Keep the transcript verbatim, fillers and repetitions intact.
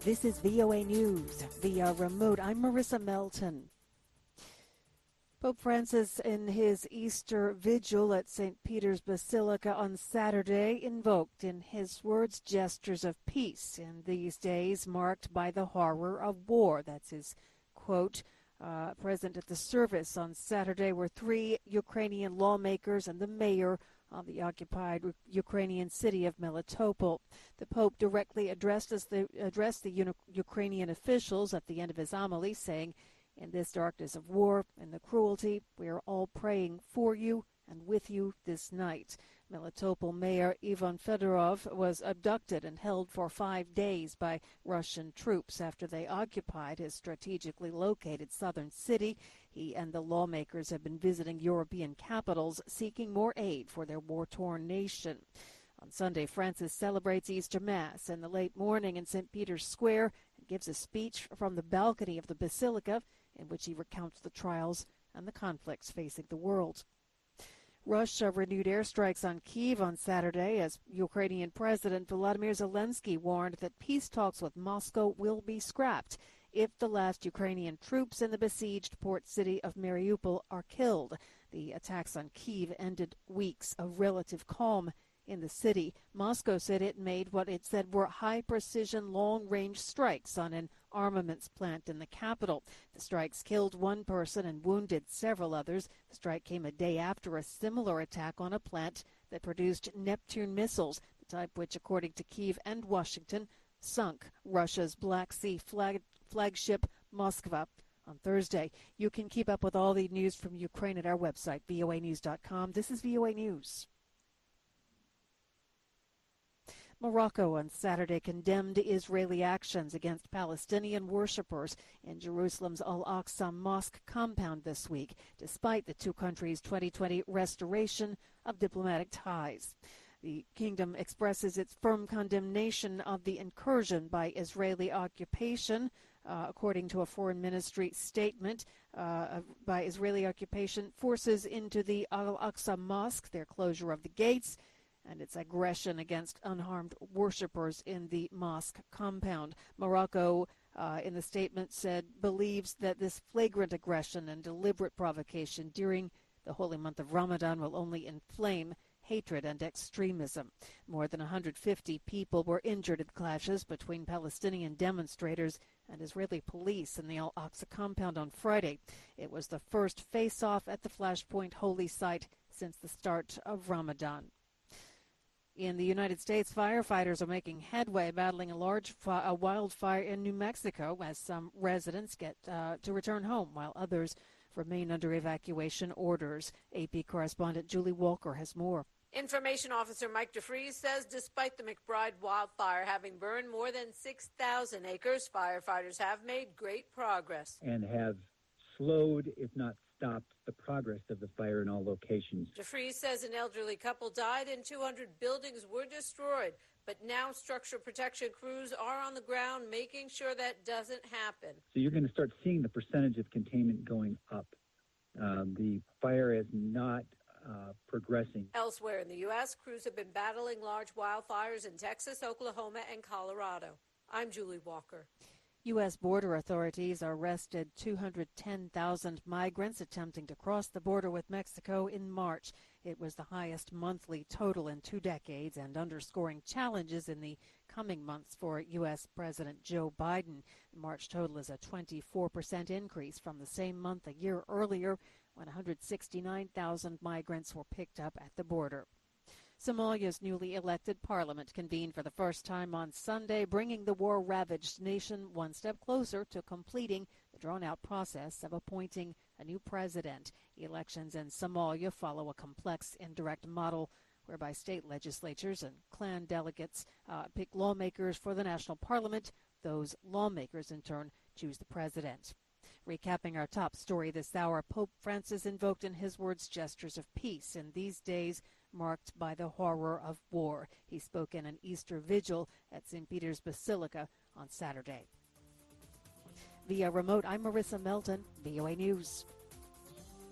This is V O A News via remote. I'm Marissa Melton. Pope Francis, in his Easter vigil at Saint Peter's Basilica on Saturday, invoked, in his words, gestures of peace in these days marked by the horror of war. That's his quote. Uh, present at the service on Saturday were three Ukrainian lawmakers and the mayor of the occupied Ukrainian city of Melitopol. The Pope directly addressed, as the, addressed the Uni- Ukrainian officials at the end of his homily, saying, "In this darkness of war and the cruelty, we are all praying for you and with you this night." Melitopol Mayor Ivan Fedorov was abducted and held for five days by Russian troops after they occupied his strategically located southern city. He and the lawmakers have been visiting European capitals seeking more aid for their war-torn nation. On Sunday, Francis celebrates Easter Mass in the late morning in Saint Peter's Square and gives a speech from the balcony of the Basilica in which he recounts the trials and the conflicts facing the world. Russia renewed airstrikes on Kyiv on Saturday as Ukrainian President Volodymyr Zelensky warned that peace talks with Moscow will be scrapped if the last Ukrainian troops in the besieged port city of Mariupol are killed. The attacks on Kyiv ended weeks of relative calm in the city. Moscow said it made what it said were high-precision, long-range strikes on an armaments plant in the capital. The strikes killed one person and wounded several others. The strike came a day after a similar attack on a plant that produced Neptune missiles, the type which, according to Kyiv and Washington, sunk Russia's Black Sea flag, flagship Moskva on Thursday. You can keep up with all the news from Ukraine at our website, V O A news dot com. This is V O A News. Morocco on Saturday condemned Israeli actions against Palestinian worshippers in Jerusalem's Al-Aqsa Mosque compound this week, despite the two countries' twenty twenty restoration of diplomatic ties. The kingdom expresses its firm condemnation of the incursion by Israeli occupation, uh, according to a foreign ministry statement, uh, by Israeli occupation forces into the Al-Aqsa Mosque, their closure of the gates, and its aggression against unharmed worshippers in the mosque compound. Morocco, uh, in the statement, said believes that this flagrant aggression and deliberate provocation during the holy month of Ramadan will only inflame hatred and extremism. More than one hundred fifty people were injured in clashes between Palestinian demonstrators and Israeli police in the Al-Aqsa compound on Friday. It was the first face-off at the Flashpoint holy site since the start of Ramadan. In the United States, firefighters are making headway battling a large fi- a wildfire in New Mexico as some residents get uh, to return home while others remain under evacuation orders. A P correspondent Julie Walker has more. Information Officer Mike DeFries says despite the McBride wildfire having burned more than six thousand acres, firefighters have made great progress. And have slowed, if not stopped, the progress of the fire in all locations. DeFries says an elderly couple died and two hundred buildings were destroyed, but now structural protection crews are on the ground making sure that doesn't happen. So you're going to start seeing the percentage of containment going up. Um, the fire is not uh, progressing. Elsewhere in the U S, crews have been battling large wildfires in Texas, Oklahoma, and Colorado. I'm Julie Walker. U S border authorities arrested two hundred ten thousand migrants attempting to cross the border with Mexico in March. It was the highest monthly total in two decades and underscoring challenges in the coming months for U S President Joe Biden. The March total is a twenty-four percent increase from the same month a year earlier when one hundred sixty-nine thousand migrants were picked up at the border. Somalia's newly elected parliament convened for the first time on Sunday, bringing the war-ravaged nation one step closer to completing the drawn-out process of appointing a new president. Elections in Somalia follow a complex indirect model whereby state legislatures and clan delegates uh, pick lawmakers for the national parliament. Those lawmakers, in turn, choose the president. Recapping our top story this hour, Pope Francis invoked in his words gestures of peace in these days marked by the horror of war. He spoke in an Easter vigil at Saint Peter's Basilica on Saturday. Via remote, I'm Marissa Melton, V O A News.